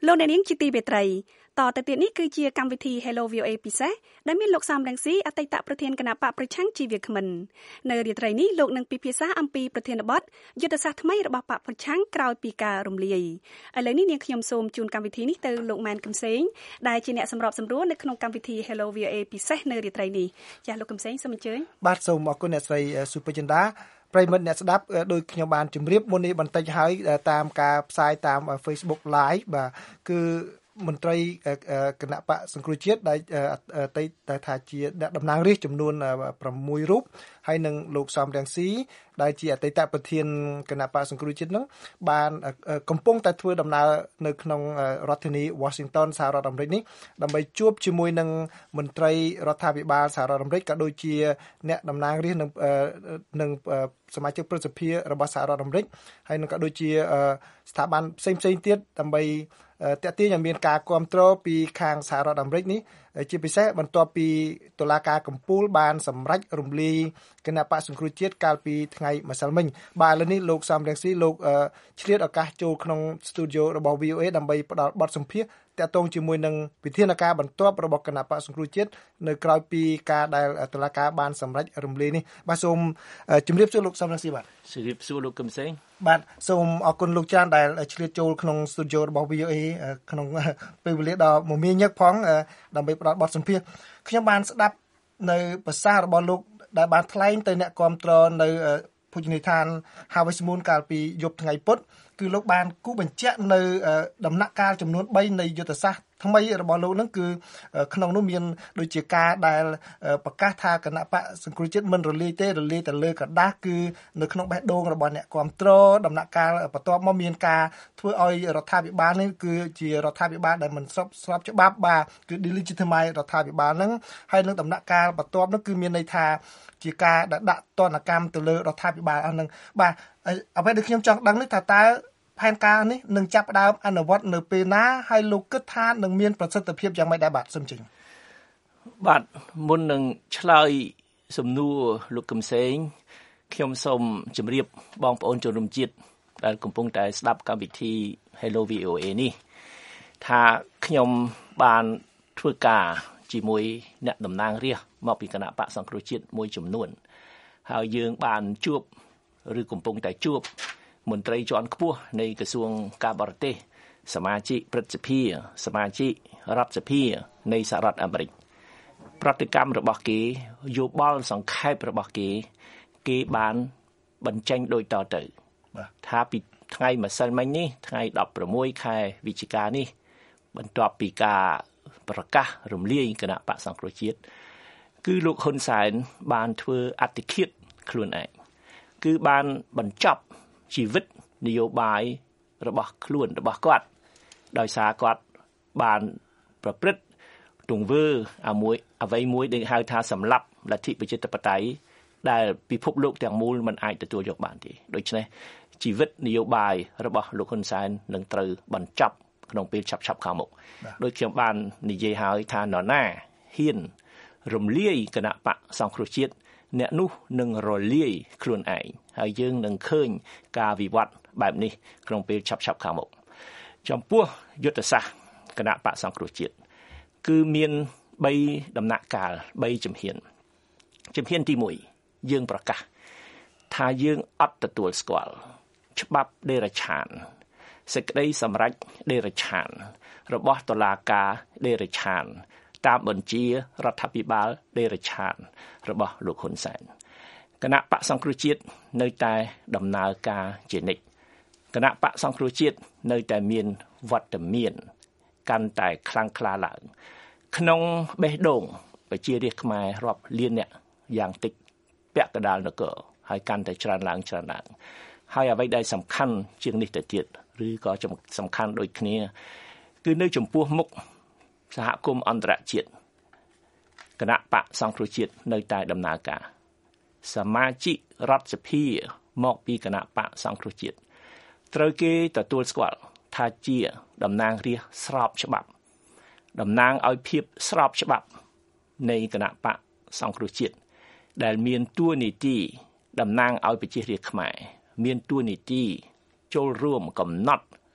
លោកអ្នកនាងជាទីមេត្រីតទៅទៀតនេះគឺជាកម្មវិធី Hello VOA ពិសេសដែលមានលោកសំរងស៊ីអតីតប្រធានគណៈបកប្រឆាំងជីវាគ្មិននៅរាត្រីនេះលោកនឹងពិភាក្សាអំពីប្រធានបទយុទ្ធសាស្ត្រថ្មីរបស់បកប្រឆាំងក្រោយពីការរំលាយឥឡូវនេះនាងខ្ញុំសូមជូនកម្មវិធីនេះទៅលោកម៉ែនកឹមសេងដែលជាអ្នកសម្របសម្រួលនៅក្នុងកម្មវិធី Hello VOA ពិសេសនៅរាត្រីនេះចាស់លោកកឹមសេងសូមអញ្ជើញបាទសូមអរគុណអ្នកស្រីស៊ូពឺចិន្តាប្រិមិត្តអ្នកស្ដាប់ដោយខ្ញុំបានជម្រាបមុននេះបន្តិចហើយតាមការផ្សាយតាម Facebook Live បាទគឺមន្ត្រីគណៈបកសង្គ្រោះជាតិដែលតែថាជាអ្នកតំណាងរាស្ត្រចំនួន6រូបហើយនឹងលោកសំរងស៊ីដែលជាអតីតប្រធានគណៈបកសង្គ្រោះជាតិនោះបានកំពុងតែធ្វើដំណើរនៅក្នុងរដ្ឋធានី Washington សហរដ្ឋអាមេរិកនេះដើម្បីជួបជាមួយនឹងមន្ត្រីរដ្ឋាភិបាលសហរដ្ឋអាមេរិកក៏ដូចជាអ្នកតំណាងរាស្ត្រនិងសមាជិកព្រឹទ្ធសភារបស់សហរដ្ឋអាមេរិកហើយនឹងក៏ដូចជាស្ថាប័នផ្សេងៗទៀតដើម្បីតាក់ទាញឲ្យមានការគាំទ្រពីខាងសហរដ្ឋអាមេរិកនេះជាពិសេសបន្ទាប់ពីតុលាការកំពូលបានសម្រេចរំលាយគណៈបក្សសង្គ្រោះជាតិកាលពីថ្ងៃម្សិលមិញបាទឥឡូវនេះលោកសំរងស៊ីលោកឆ្លៀតឱកាសចូលក្នុងស្ទូឌីយោរបស់ VOA ដើម្បីផ្ដល់បទសម្ភាសន៍តាក់ទងជាមួយនឹងវិធានការបន្ទាប់របស់គណៈបក្សសង្គ្រោះជាតិនៅក្រៅពីការដែលតុលាការបានសម្រេចរំលាយនេះបាទសូមជម្រាបសួរលោកសំរងស៊ីបាទជម្រាបសួរលោកកឹមសេងបាទសូមអរគុណលោកចាន់ដែលឆ្លៀតចូលក្នុងស្ទូឌីយោរបស់ VOA ក្នុងពេលវេលាដ៏មមាញឹកផងដើម្បីផ្ដល់បទសម្ភាសន៍ខ្ញុំបានស្ដាប់នៅប្រសាសន៍របស់លោកដែលបានថ្លែងទៅអ្នកគាំទ្រនៅភោជនីយដ្ឋាន Harvest Moon កាលពីយប់ថ្ងៃពុធគឺលោកបានគូបញ្ជាក់នៅដំណាក់កាលចំនួន3នៃយុទ្ធសាស្ត្រថ្មីរបស់លោកនឹងគឺក្នុងនោះមានដូចជាការដែលប្រកាសថាគណៈបកសង្គ្រោះជាតិមិនរលាយទេរលាយទៅលើกระดาษគឺនៅក្នុងបេះដូងរបស់អ្នកគាំទ្រដំណាក់កាលបន្ទាប់មកមានការធ្វើឲ្យរដ្ឋាភិបាលនេះគឺជារដ្ឋាភិបាលដែលមិនស្របច្បាប់បាទគឺ delegitimize រដ្ឋាភិបាលហ្នឹងហើយនឹងដំណាក់កាលបន្ទាប់នោះគឺមានន័យថាជាការដាក់ទណ្ឌកម្មទៅលើរដ្ឋាភិបាលអស់ហ្នឹងបាទអ្វីដែលខ្ញុំចង់ដឹងនេះថាតើផែនការនេះនឹងចាប់ផ្ដើមអនុវត្តនៅពេលណាហើយលោកគិតថានឹងមានប្រសិទ្ធភាពយ៉ាងម៉េចដែរបាទសូមជិញបាទមុននឹងឆ្លើយសំណួរលោកកឹមសេងខ្ញុំសូមជម្រាបបងប្អូនជនរួមជាតិដែលកំពុងតែស្ដាប់កម្មវិធី Hello VOA នេះថាខ្ញុំបានធ្វើការជាមួយអ្នកតំណាងរាស្ត្រមកពីគណៈបកសង្គ្រោះជាតិមួយចំនួនហើយយើងបានជួបឬកំពុងតែជួបមន្ត្រីជាន់ខ្ពស់នៃក្រសួងការបរទេសសមាជិកព្រឹទ្ធសភាសមាជិករដ្ឋសភានៃសហរដ្ឋអាមេរិកប្រតិកម្មរបស់គេយោបល់សង្ខេបរបស់គេបានបញ្ចេញដូចតទៅថាពីថ្ងៃម្សិលមិញនេះថ្ងៃ16ខែវិច្ឆិកានេះបន្ទាប់ពីការប្រកាសរំលាយគណៈបក្សសង្គ្រោះជាតិគឺលោកហ៊ុនសែនបានធ្វើអត្តឃាតខ្លួនឯងគឺបានបញ្ចប់ជីវិតនយោបាយរបស់ខ្លួនរបស់គាត់ដោយសារគាត់បានប្រព្រឹត្តទង្វើអ្វីមួយដែលហៅថាសម្លាប់លទ្ធិប្រជាធិបតេយ្យដែលពិភពលោកទាំងមូលមិនអាចទទួលយកបានទេដូច្នេះជីវិតនយោបាយរបស់លោកហ៊ុនសែននឹងត្រូវបញ្ចប់ក្នុងពេលឆាប់ៗខាងមុខដោយខ្ញុំបាននិយាយហើយថានរណាហ៊ានរំលាយគណៈបក្សសង្គ្រោះជាតិអ្នកនោះនឹងរលាយខ្លួនឯងហើយយើងនឹងឃើញការវិវត្តបែបនេះក្នុងពេលឆាប់ៗខាងមុខចំពោះយុទ្ធសាស្ត្រគណៈបក្សសង្គ្រោះជាតិគឺមាន3ដំណាក់កាល3ជំហានទី1យើងប្រកាសថាយើងអត់ទទួលស្គាល់ច្បាប់ដេរឆានសេចក្តីសម្រេចដេរឆានរបស់តុលាការដេរឆានតាមបញ្ជារដ្ឋាភិបាលដេរឆានរបស់លោកហ៊ុនសែនគណៈបក្សសង្គ្រោះជាតិនៅតែដំណើរការជានិច្ចគណៈបក្សសង្គ្រោះជាតិនៅតែមានវត្តមានកាន់តែខ្លាំងក្លាឡើងក្នុងបេះដូងប្រជារាស្ត្រខ្មែររាប់លានអ្នកយ៉ាងតិចពាក់កណ្ដាលនគរហើយកាន់តែច្រើនឡើងហើយអ្វីដែលសំខាន់ជាងនេះទៅទៀតឬក៏សំខាន់ដូចគ្នាគឺនៅចំពោះមុខសហគមន៍អន្តរជាតិគណៈបក្សសង្គ្រោះជាតិនៅតែដំណើរការសមាជិករដ្ឋសភាមកពីគណៈបក្សសង្គ្រោះជាតិត្រូវគេទទួលស្គាល់ថាជាតំណាងរាស្ត្រស្របច្បាប់តំណាងឲ្យភាពស្របច្បាប់នៃគណៈបក្សសង្គ្រោះជាតិដែលមានតួនាទីតំណាងឲ្យប្រជារាស្ត្រខ្មែរមានតួនាទីចូលរួមកំណត់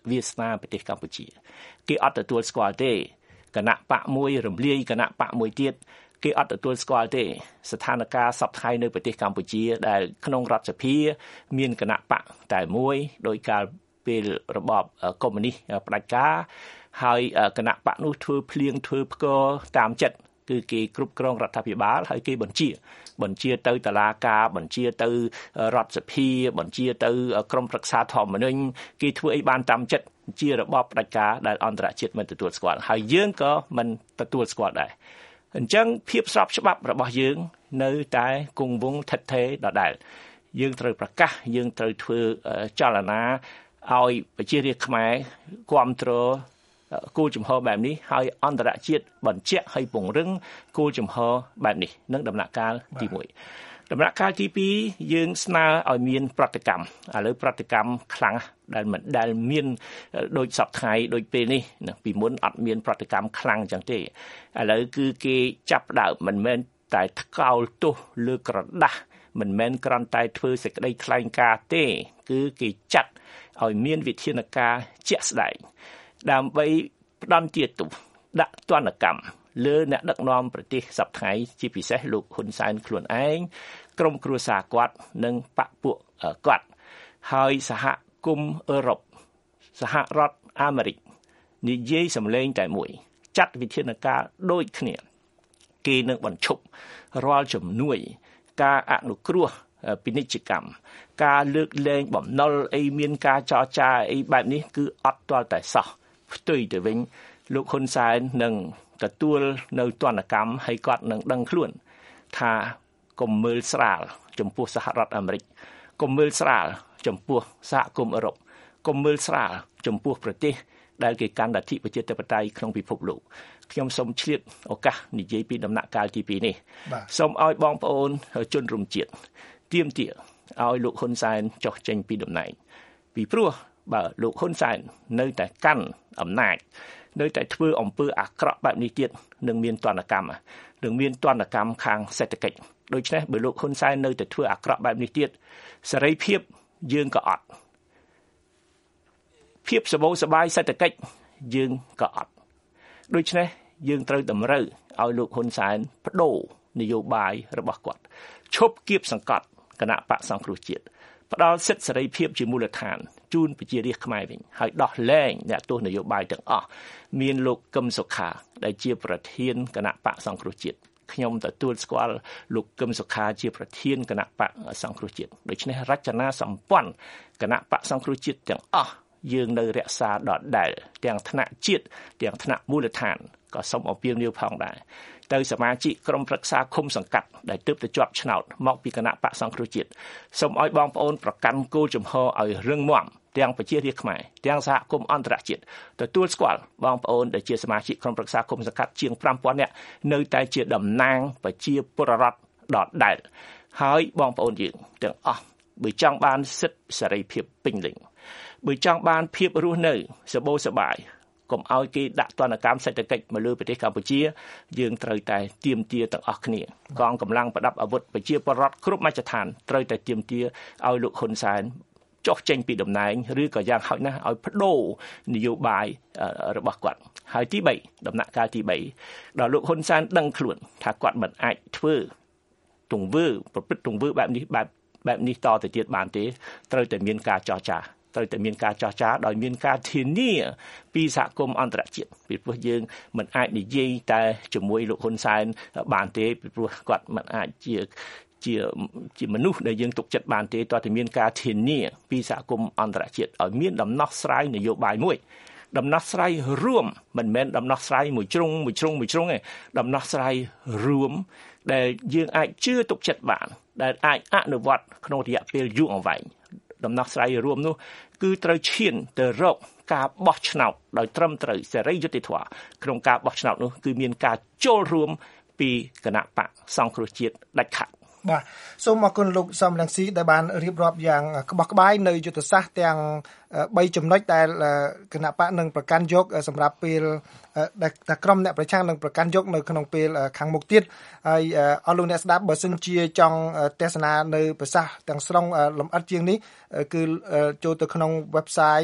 វាសនាប្រទេសកម្ពុជាគេអត់ទទួលស្គាល់ទេគណៈបកមួយរំលាយគណៈបកមួយទៀតគេអត់ទទួលស្គាល់ទេស្ថានភាពសពថ្ងៃនៅប្រទេសកម្ពុជាដែលក្នុងរដ្ឋសភាមានគណៈបកតែមួយដោយការពេលរបបកុម្មុយនីសផ្ដាច់ការហើយគណៈបកនោះធ្វើភ្លៀងធ្វើផ្គរតាមចិត្តគឺគេគ្រប់គ្រងរដ្ឋាភិបាលហើយគេបញ្ជាទៅតុលាការបញ្ជាទៅរដ្ឋសភាបញ្ជាទៅក្រមប្រឹក្សាធម្មនុញ្ញគេធ្វើអីបានតាមចិត្តជារបបផ្ដាច់ការដែលអន្តរជាតិមិនទទួលស្គាល់ហើយយើងក៏មិនទទួលស្គាល់ដែរអញ្ចឹងភាពស្របច្បាប់របស់យើងនៅតែគង់វង្សថិតថេរដដែលយើងត្រូវប្រកាសយើងត្រូវធ្វើចលនាឲ្យប្រជារាស្ត្រខ្មែរគាំទ្រគោលជំហរបែបនេះហើយអន្តរជាតិបញ្ជាក់ឲ្យពង្រឹងគោលជំហរបែបនេះនឹងដំណាក់កាលទី1ដំណាក់កាលទី2យើងស្នើឲ្យមានប្រតិកម្មឥឡូវប្រតិកម្មខ្លាំងដែលមានដូចសពថ្ងៃដូចពេលនេះពីមុនអត់មានប្រតិកម្មខ្លាំងអញ្ចឹងទេឥឡូវគឺគេចាប់ដើមមិនមែនតែថ្កោលទោសលើក្រដាស់មិនមែនគ្រាន់តែធ្វើសេចក្តីថ្លែងការណ៍ទេគឺគេចាត់ឲ្យមានវិធានការជាក់ស្ដែងដើម្បីផ្ដន្ទាទោសដាក់ទណ្ឌកម្មលើអ្នកដឹកនាំប្រទេសសប្តាហ៍ជាពិសេសលោកហ៊ុនសែនខ្លួនឯងក្រុមគ្រួសារគាត់និងបកពួកគាត់ហើយសហគមន៍អឺរ៉ុបសហរដ្ឋអាមេរិកនិយាយសម្លេងតែមួយចាត់វិធានការដូចគ្នាគេនឹងបញ្ឈប់រាល់ជំនួយការអនុគ្រោះពាណិជ្ជកម្មការលើកលែងបំណុលអីមានការចរចាអីបែបនេះគឺអត់ទាល់តែសោះផ្ទុយទៅវិញលោកហ៊ុនសែននឹងទទួលនៅទណ្ឌកម្មហើយគាត់នឹងដឹងខ្លួនថាកុំមើលស្រាលចំពោះសហរដ្ឋអាមេរិកកុំមើលស្រាលចំពោះសហគមន៍អឺរ៉ុបកុំមើលស្រាលចំពោះប្រទេសដែលគេកាន់លទ្ធិប្រជាធិបតេយ្យក្នុងពិភពលោកខ្ញុំសូមឆ្លៀតឱកាសនិយាយពីដំណាក់កាលទី2នេះសូមឲ្យបងប្អូនជនរួមជាតិទាមទារឲ្យលោកហ៊ុនសែនចុះចេញពីតំណែងពីព្រោះបើលោកហ៊ុនសែននៅតែកាន់អំណាចនៅតែធ្វើអំពើអាក្រក់បែបនេះទៀតនឹងមានទណ្ឌកម្មខាងសេដ្ឋកិច្ចដូច្នេះបើលោកហ៊ុនសែននៅតែធ្វើអាក្រក់បែបនេះទៀតសេរីភាពយើងក៏អត់ភាពសបោសបាយសេដ្ឋកិច្ចយើងក៏អត់ដូច្នេះយើងត្រូវតម្រូវឲ្យលោកហ៊ុនសែនបដូរនយោបាយរបស់គាត់ឈប់គៀបសង្កត់គណៈបកសង្គ្រោះជាតិផ្ដល់សិទ្ធិសេរីភាពជាមូលដ្ឋានជូនប្រជារាស្ត្រខ្មែរវិញហើយដោះលែងអ្នកទោសនយោបាយទាំងអស់មានលោកកឹមសុខាដែលជាប្រធានគណៈបកសង្គ្រោះជាតិខ្ញុំទទួលស្គាល់លោកកឹមសុខាជាប្រធានគណៈបកសង្គ្រោះជាតិដូច្នេះរចនាសម្ព័ន្ធគណៈបកសង្គ្រោះជាតិទាំងអស់យើងនៅរក្សាដដែលទាំងថ្នាក់ជាតិទាំងថ្នាក់មូលដ្ឋានក៏សូមអំពាវនាវផងដែរទៅសមាជិកក្រុមប្រឹក្សាឃុំសង្កាត់ដែលទើបតែជាប់ឆ្នោតមកពីគណៈបកសង្គ្រោះជាតិសូមឲ្យបងប្អូនប្រកាន់គោលជំហរឲ្យរឹងមាំទាំងប្រជារាស្ត្រខ្មែរទាំងសហគមន៍អន្តរជាតិទទួលស្គាល់បងប្អូនដែលជាសមាជិកក្រុមប្រឹក្សាឃុំសង្កាត់ជាង 5,000 នាក់នៅតែជាតំណាងប្រជាពលរដ្ឋដដែលហើយបងប្អូនយើងទាំងអស់បើចង់បានសិទ្ធិសេរីភាពពេញលេញបើចង់បានភាពរស់នៅសបោសបាយកុំឲ្យគេដាក់ទណ្ឌកម្មសេដ្ឋកិច្ចមកលើប្រទេសកម្ពុជាយើងត្រូវតែទាមទារទាំងអស់គ្នាកងកម្លាំងប្រដាប់អាវុធប្រជាពលរដ្ឋគ្រប់មជ្ឈដ្ឋានត្រូវតែទាមទារឲ្យលោកហ៊ុនសែនចុះចេញពីតំណែងឬក៏យ៉ាងហោចណាស់ឲ្យបដូរនយោបាយរបស់គាត់ហើយទី3ដំណាក់កាលទី3ដល់លោកហ៊ុនសែនដឹងខ្លួនថាគាត់មិនអាចធ្វើទង្វើប្រព្រឹត្តទង្វើបែបនេះតទៅទៀតបានទេត្រូវតែមានការចរចាដោយមានការធានាពីសហគមន៍អន្តរជាតិពីព្រោះយើងមិនអាចនិយាយតែជាមួយលោកហ៊ុនសែនបានទេពីព្រោះគាត់មិនអាចជាមនុស្សដែលយើងទុកចិត្តបានទេតើតែមានការធានាពីសហគមន៍អន្តរជាតិឲ្យមានដំណោះស្រាយនយោបាយមួយដំណោះស្រាយរួមមិនមែនដំណោះស្រាយមួយជ្រុងទេដំណោះស្រាយរួមដែលយើងអាចជឿទុកចិត្តបានដែលអាចអនុវត្តក្នុងរយៈពេលយូរអង្វែងដំណោះស្រាយរួមនោះគឺត្រូវឈានទៅរកការបោះឆ្នោតដោយត្រឹមត្រូវសេរីយុត្តិធម៌ក្នុងការបោះឆ្នោតនោះគឺមានការចូលរួមពីគណៈបកសង្គ្រោះជាតិដាច់ខាតបាទសូមអរគុណលោកសំរងស៊ីដែលបានរៀបរាប់យ៉ាងក្បោះក្បាយនៅយុទ្ធសាស្ត្រទាំង3ចំណុចដែលគណៈបកនឹងប្រកាន់យកសម្រាប់ពេលដែលក្រុមអ្នកប្រឆាំងនឹងប្រកាន់យកនៅក្នុងពេលខាងមុខទៀតហើយអស់លោកអ្នកស្ដាប់បើសិនជាចង់ទស្សនានៅប្រសាសន៍ទាំងស្រុងលម្អិតជាងនេះគឺចូលទៅក្នុង website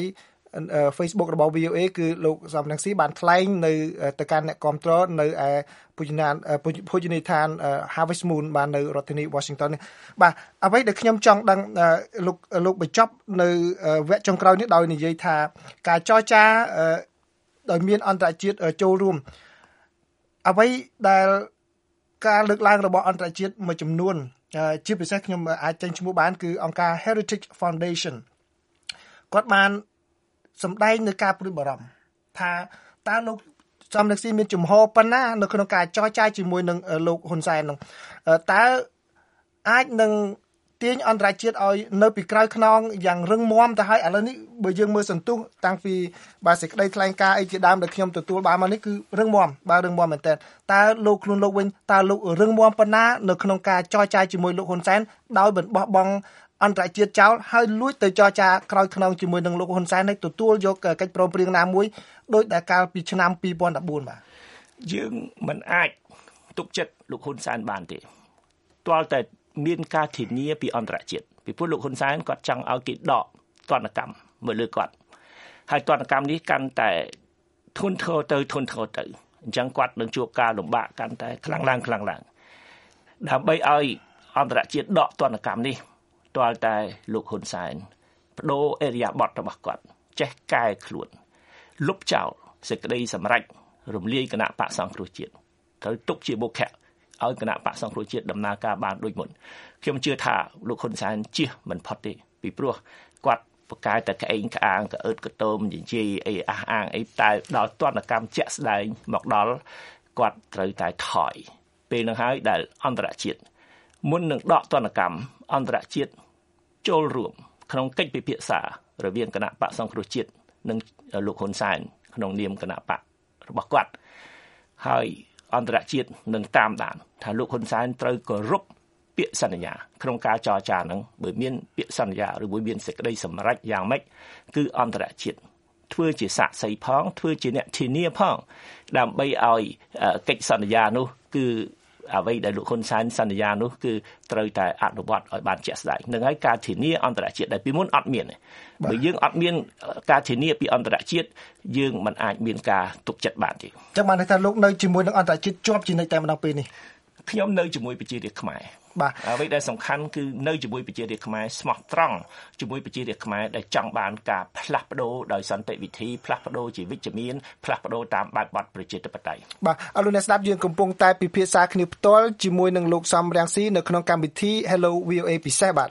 Facebook របស់ VOA គឺលោកសំរងស៊ីបានថ្លែងនៅទៅកាន់អ្នកគាំទ្រនៅឯភោជនីយដ្ឋាន Harvest Moon បាននៅរដ្ឋធានី Washington នេះបាទអ្វីដែលខ្ញុំចង់ដឹងលោកបញ្ចប់នៅវគ្គចុងក្រោយនេះដោយនិយាយថាការចរចាដោយមានអន្តរជាតិចូលរួមអ្វីដែលការលើកឡើងរបស់អន្តរជាតិមួយចំនួនជាពិសេសខ្ញុំអាចចេញឈ្មោះបានគឺអង្គការ Heritage Foundation គាត់បានសម្ដែងនៅការព្រួយបារម្ភថាតើលោកសំរងស៊ីមានជំហរប៉ុណ្ណានៅក្នុងការចរចាជាមួយនឹងលោកហ៊ុនសែននោះតើអាចនឹងទាញអន្តរជាតិឲ្យនៅពីក្រោយខ្នងយ៉ាងរឹងមាំទៅហើយឥឡូវនេះបើយើងមើលសន្ទុះតាំងពីបាទសេចក្តីថ្លែងការណ៍អីជាដើមដែលខ្ញុំទទួលបានមកនេះគឺរឹងមាំបាទរឹងមាំមែនតើតើលោកខ្លួនលោកវិញតើលោករឹងមាំប៉ុណ្ណានៅក្នុងការចរចាជាមួយលោកហ៊ុនសែនដោយមិនបោះបង់អន្តរជាតិចោលហើយលួចទៅចរចាក្រោយខ្នងជាមួយនឹងលោកហ៊ុនសែនឲ្យទទួលយកកិច្ចព្រមព្រៀងណាមួយដោយដែលកាលពីឆ្នាំ2014បាទយើងមិនអាចទុកចិត្តលោកហ៊ុនសែនបានទេទាល់តែមានការធានាពីអន្តរជាតិពីព្រោះលោកហ៊ុនសែនគាត់ចង់ឲ្យគេដកទណ្ឌកម្មមកលើគាត់ហើយទណ្ឌកម្មនេះកាន់តែធ្ងន់ធ្ងរទៅអញ្ចឹងគាត់នឹងជួបការលំបាកកាន់តែខ្លាំងឡើងដើម្បីឲ្យអន្តរជាតិដកទណ្ឌកម្មនេះទាល់តែលោកហ៊ុនសែនបដូរអេរិយាបថរបស់គាត់ចេះកែខ្លួនលុបចោលសេចក្តីសម្រេចរំលាយគណៈបក្សសង្គ្រោះជាតិត្រូវទុកជាបុគ្គលឲ្យគណៈបក្សសង្គ្រោះជាតិដំណើរការបានដូចមុនខ្ញុំជឿថាលោកហ៊ុនសែនជៀសមិនផុតទេពីព្រោះគាត់ប្រកែកតែក្អេងក្អាងក្អឺតកតោមនិយាយអីអះអាងអីតែដល់ទណ្ឌកម្មជាក់ស្ដែងមកដល់គាត់ត្រូវតែថយពេលនឹងហើយដែលអន្តរជាតិមុននឹងដកទណ្ឌកម្មអន្តរជាតិចូលរួមក្នុងកិច្ចពិភាក្សារវាងគណៈបក្សសង្គ្រោះជាតិនិងលោកហ៊ុនសែនក្នុងនាមគណៈបករបស់គាត់ហើយអន្តរជាតិនឹងតាមដានថាលោកហ៊ុនសែនត្រូវគោរពពាក្យសន្យាក្នុងការចរចាហ្នឹងបើមានពាក្យសន្យាឬមួយមានសេចក្តីសម្រេចយ៉ាងម៉េចគឺអន្តរជាតិធ្វើជាសាក្សីផងធ្វើជាអ្នកធានាផងដើម្បីឲ្យកិច្ចសន្យានោះគឺអ្វីដែលលោកហ៊ុនសែនសន្យានោះគឺត្រូវតែអនុវត្តឲ្យបានជាក់ស្ដែងនឹងហើយការធានាអន្តរជាតិដែលពីមុនអត់មានបើយើងអត់មានការធានាពីអន្តរជាតិយើងមិនអាចមានការទុកចិត្តបានទេចឹងបានន័យថាលោកនៅជាមួយនឹងអន្តរជាតិជាប់ជានិច្ចតែម្ដងពេលនេះខ្ញុំនៅជាមួយប្រជារាស្ត្រខ្មែរបាទអ្វីដែលសំខាន់គឺនៅជាមួយប្រជារាស្ត្រខ្មែរស្មោះត្រង់ជាមួយប្រជារាស្ត្រខ្មែរដែលចង់បានការផ្លាស់ប្ដូរដោយសន្តិវិធីផ្លាស់ប្ដូរជាវិជ្ជមានផ្លាស់ប្ដូរតាមបែបបទប្រជាធិបតេយ្យបាទអរលោកអ្នកស្ដាប់យើងកំពុងតែពិភាក្សាគ្នាផ្ទាល់ជាមួយនឹងលោកសំរងស៊ីនៅក្នុងកម្មវិធី Hello VOA ពិសេសបាទ